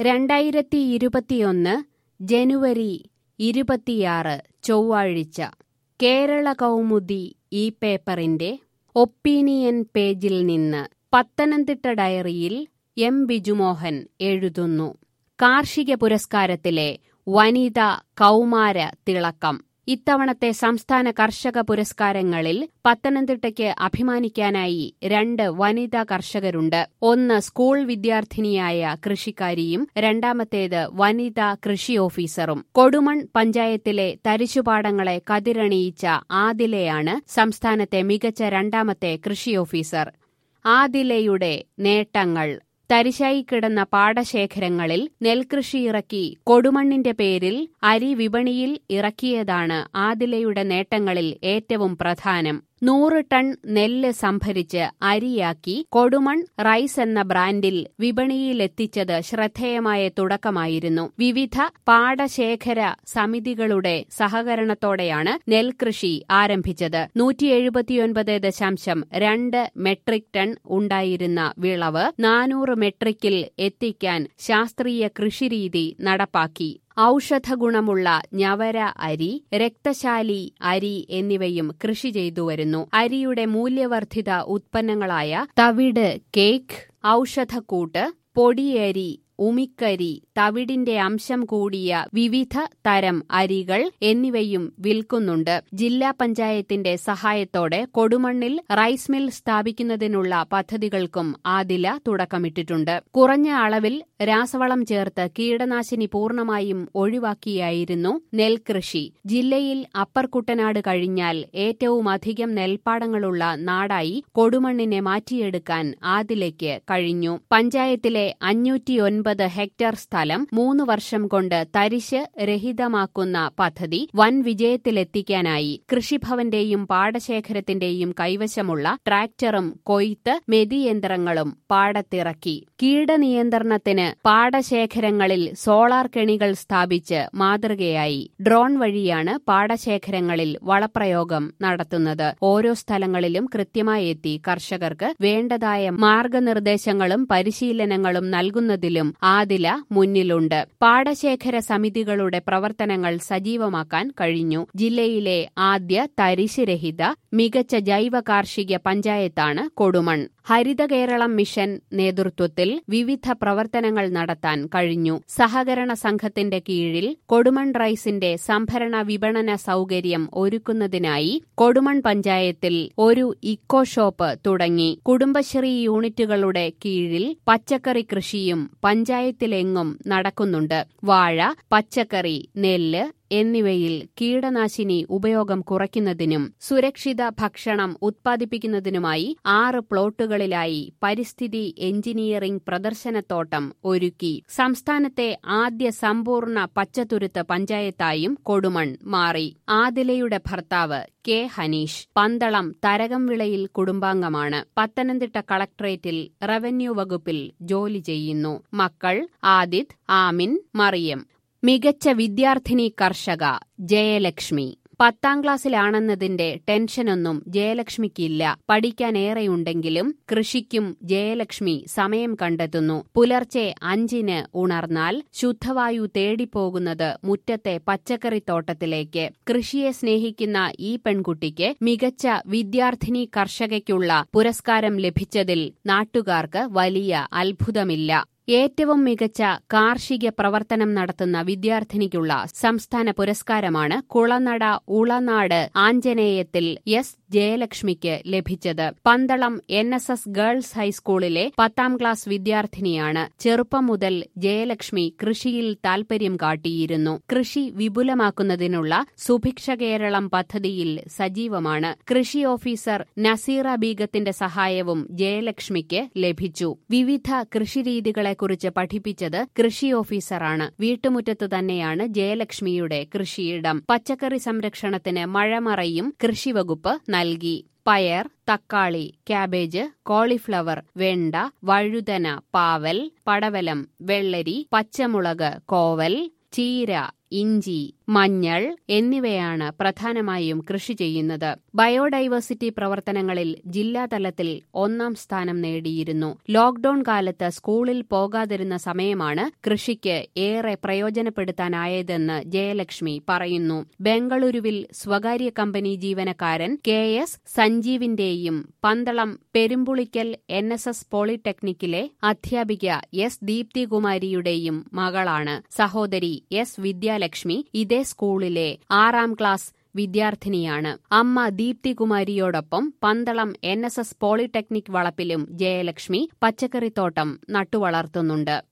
2021 ജനുവരി 26 ചൊവ്വാഴ്ച കേരള കൗമുദി ഈ പേപ്പറിന്റെ ഒപ്പീനിയൻ പേജിൽ നിന്ന് പത്തനംതിട്ട ഡയറിയിൽ എം ബിജുമോഹൻ എഴുതുന്നു. കാർഷിക പുരസ്കാരത്തിലെ വനിതാ കൗമാര തിളക്കം. ഇത്തവണത്തെ സംസ്ഥാന കർഷക പുരസ്കാരങ്ങളിൽ പത്തനംതിട്ടയ്ക്ക് അഭിമാനിക്കാനായി 2 വനിതാ കർഷകരുണ്ട്. ഒന്ന് സ്കൂൾ വിദ്യാർത്ഥിനിയായ കൃഷിക്കാരിയും രണ്ടാമത്തേത് വനിതാ കൃഷി ഓഫീസറും. കൊടുമൺ പഞ്ചായത്തിലെ തരിശുപാടങ്ങളെ കതിരണിയിച്ച ആദിലയാണ് സംസ്ഥാനത്തെ മികച്ച 2ാമത്തെ കൃഷി ഓഫീസർ. ആദിലയുടെ നേട്ടങ്ങൾ: തരിശായി കിടന്ന പാടശേഖരങ്ങളിൽ നെൽകൃഷി ഇറക്കി കൊടുമണ്ണിന്റെ പേരിൽ അരി വിപണിയിൽ ഇറക്കിയതാണ് ആദിലയുടെ നേട്ടങ്ങളിൽ ഏറ്റവും പ്രധാനം. 100 ടൺ നെല്ല് സംഭരിച്ച് അരിയാക്കി കൊടുമൺ റൈസ് എന്ന ബ്രാൻഡിൽ വിപണിയിലെത്തിച്ചത് ശ്രദ്ധേയമായ തുടക്കമായിരുന്നു. വിവിധ പാടശേഖര സമിതികളുടെ സഹകരണത്തോടെയാണ് നെൽകൃഷി ആരംഭിച്ചത്. 179.2 മെട്രിക് ടൺ ഉണ്ടായിരുന്ന വിളവ് 400 മെട്രിക്കിൽ എത്തിക്കാൻ ശാസ്ത്രീയ കൃഷിരീതി നടപ്പാക്കി. ഔഷധഗുണമുള്ള ഞവര അരി, രക്തശാലി അരി എന്നിവയും കൃഷി ചെയ്തുവരുന്നു. അരിയുടെ മൂല്യവർദ്ധിത ഉത്പന്നങ്ങളായ തവിട്, കേക്ക്, ഔഷധക്കൂട്ട്, പൊടിയരി, ഉമിക്കരി, തവിടിന്റെ അംശം കൂടിയ വിവിധ തരം അരികൾ എന്നിവയും വിൽക്കുന്നുണ്ട്. ജില്ലാ പഞ്ചായത്തിന്റെ സഹായത്തോടെ കൊടുമണ്ണിൽ റൈസ് മിൽ സ്ഥാപിക്കുന്നതിനുള്ള പദ്ധതികൾക്കും ആദില തുടക്കമിട്ടിട്ടുണ്ട്. കുറഞ്ഞ അളവിൽ രാസവളം ചേർത്ത് കീടനാശിനി പൂർണ്ണമായും ഒഴിവാക്കിയായിരുന്നു നെൽകൃഷി. ജില്ലയിൽ അപ്പർ കുട്ടനാട് കഴിഞ്ഞാൽ ഏറ്റവുമധികം നെൽപ്പാടങ്ങളുള്ള നാടായി കൊടുമണ്ണിനെ മാറ്റിയെടുക്കാൻ ആദിലയ്ക്ക് കഴിഞ്ഞു. പഞ്ചായത്തിലെ 509 ഹെക്ടർ സ്ഥലം 3 വർഷം കൊണ്ട് തരിശ് രഹിതമാക്കുന്ന പദ്ധതി വൻ വിജയത്തിലെത്തിക്കാനായി. കൃഷിഭവന്റെയും പാടശേഖരത്തിന്റെയും കൈവശമുള്ള ട്രാക്ടറും കൊയ്ത്ത് മെതിയന്ത്രങ്ങളും പാടത്തിറക്കി. കീടനിയന്ത്രണത്തിന് പാടശേഖരങ്ങളിൽ സോളാർ കെണികൾ സ്ഥാപിച്ച് മാതൃകയായി. ഡ്രോൺ വഴിയാണ് പാടശേഖരങ്ങളിൽ വളപ്രയോഗം നടത്തുന്നത്. ഓരോ സ്ഥലങ്ങളിലും കൃത്യമായി എത്തി കർഷകർക്ക് വേണ്ടതായ മാർഗനിർദ്ദേശങ്ങളും പരിശീലനങ്ങളും നൽകുന്നതിലും ആദില മുന്നിലുണ്ട്. പാടശേഖര സമിതികളുടെ പ്രവർത്തനങ്ങൾ സജീവമാക്കാൻ കഴിഞ്ഞു. ജില്ലയിലെ ആദ്യ തരിശുരഹിത മികച്ച ജൈവ കാർഷിക പഞ്ചായത്താണ് കൊടുമൺ. ഹരിത കേരളം മിഷൻ നേതൃത്വത്തിൽ വിവിധ പ്രവർത്തനങ്ങൾ നടത്താൻ കഴിഞ്ഞു. സഹകരണ സംഘത്തിന്റെ കീഴിൽ കൊടുമൺ റൈസിന്റെ സംഭരണ വിപണന സൗകര്യം ഒരുക്കുന്നതിനായി കൊടുമൺ പഞ്ചായത്തിൽ ഒരു ഇക്കോ ഷോപ്പ് തുടങ്ങി. കുടുംബശ്രീ യൂണിറ്റുകളുടെ കീഴിൽ പച്ചക്കറി കൃഷിയും പഞ്ചായത്തിലെങ്ങും നടക്കുന്നുണ്ട്. വാഴ, പച്ചക്കറി, നെല്ല് എന്നിവയിൽ കീടനാശിനി ഉപയോഗം കുറയ്ക്കുന്നതിനും സുരക്ഷിത ഭക്ഷണം ഉത്പാദിപ്പിക്കുന്നതിനുമായി 6 പ്ലോട്ടുകളിലായി പരിസ്ഥിതി എഞ്ചിനീയറിംഗ് പ്രദർശനത്തോട്ടം ഒരുക്കി. സംസ്ഥാനത്തെ ആദ്യ സമ്പൂർണ്ണ പച്ചത്തുരുത്ത് പഞ്ചായത്തായും കൊടുമൺ മാറി. ആദിലയുടെ ഭർത്താവ് കെ ഹനീഷ് പന്തളം തരകംവിളയിൽ കുടുംബാംഗമാണ്. പത്തനംതിട്ട കളക്ടറേറ്റിൽ റവന്യൂ വകുപ്പിൽ ജോലി ചെയ്യുന്നു. മക്കൾ ആദിത്, ആമിൻ, മറിയം. മികച്ച വിദ്യാർത്ഥിനി കർഷക ജയലക്ഷ്മി. 10ാം ക്ലാസ്സിലാണെന്നതിന്റെ ടെൻഷനൊന്നും ജയലക്ഷ്മിക്കില്ല. പഠിക്കാനേറെയുണ്ടെങ്കിലും കൃഷിക്കും ജയലക്ഷ്മി സമയം കണ്ടെത്തുന്നു. പുലർച്ചെ 5-ന് ഉണർന്നാൽ ശുദ്ധവായു തേടിപ്പോകുന്നത് മുറ്റത്തെ പച്ചക്കറിത്തോട്ടത്തിലേക്ക്. കൃഷിയെ സ്നേഹിക്കുന്ന ഈ പെൺകുട്ടിക്ക് മികച്ച വിദ്യാർത്ഥിനി കർഷകയ്ക്കുള്ള പുരസ്കാരം ലഭിച്ചതിൽ നാട്ടുകാർക്ക് വലിയ അത്ഭുതമില്ല. ഏറ്റവും മികച്ച കാർഷിക പ്രവർത്തനം നടത്തുന്ന വിദ്യാർത്ഥിനിക്കുള്ള സംസ്ഥാന പുരസ്കാരമാണ് കുളനട ഉളനാട് ആഞ്ജനേയത്തിൽ എസ് ജയലക്ഷ്മിക്ക് ലഭിച്ചത്. പന്തളം NSS ഗേൾസ് ഹൈസ്കൂളിലെ 10ാം ക്ലാസ് വിദ്യാർത്ഥിനിയാണ്. ചെറുപ്പം മുതൽ ജയലക്ഷ്മി കൃഷിയിൽ താൽപര്യം കാട്ടിയിരുന്നു. കൃഷി വിപുലമാക്കുന്നതിനുള്ള സുഭിക്ഷ കേരളം പദ്ധതിയിൽ സജീവമാണ്. കൃഷി ഓഫീസർ നസീറ ബീഗത്തിന്റെ സഹായവും ജയലക്ഷ്മിക്ക് ലഭിച്ചു. വിവിധ കൃഷിരീതികളെക്കുറിച്ച് പഠിപ്പിച്ചത് കൃഷി ഓഫീസറാണ്. വീട്ടുമുറ്റത്ത് തന്നെയാണ് ജയലക്ഷ്മിയുടെ കൃഷിയിടം. പച്ചക്കറി സംരക്ഷണത്തിന് മഴമറയും കൃഷിവകുപ്പ് നൽകി. പയർ, തക്കാളി, കാബേജ്, കോളിഫ്ലവർ, വെണ്ട, വഴുതന, പാവൽ, പടവലം, വെള്ളരി, പച്ചമുളക്, കോവൽ, ചീര, ഇഞ്ചി, മഞ്ഞൾ എന്നിവയാണ് പ്രധാനമായും കൃഷി ചെയ്യുന്നത്. ബയോഡൈവേഴ്സിറ്റി പ്രവർത്തനങ്ങളിൽ ജില്ലാതലത്തിൽ 1ാം സ്ഥാനം നേടിയിരുന്നു. ലോക്ഡൌൺ കാലത്ത് സ്കൂളിൽ പോകാതിരുന്ന സമയമാണ് കൃഷിക്ക് ഏറെ പ്രയോജനപ്പെടുത്താനായതെന്ന് ജയലക്ഷ്മി പറയുന്നു. ബംഗളൂരുവിൽ സ്വകാര്യ കമ്പനി ജീവനക്കാരൻ KS സഞ്ജീവിന്റെയും പന്തളം പെരുമ്പുളിക്കൽ NSS പോളിടെക്നിക്കിലെ അധ്യാപിക S ദീപ്തികുമാരിയുടെയും മകളാണ്. സഹോദരി S വിദ്യാലക്ഷ്മി ഇതേ സ്കൂളിലെ 6ാം ക്ലാസ് വിദ്യാർത്ഥിനിയാണ്. അമ്മ ദീപ്തികുമാരിയോടൊപ്പം പന്തളം NSS പോളിടെക്നിക് വളപ്പിലും ജയലക്ഷ്മി പച്ചക്കറിത്തോട്ടം നട്ടുവളർത്തുന്നുണ്ട്.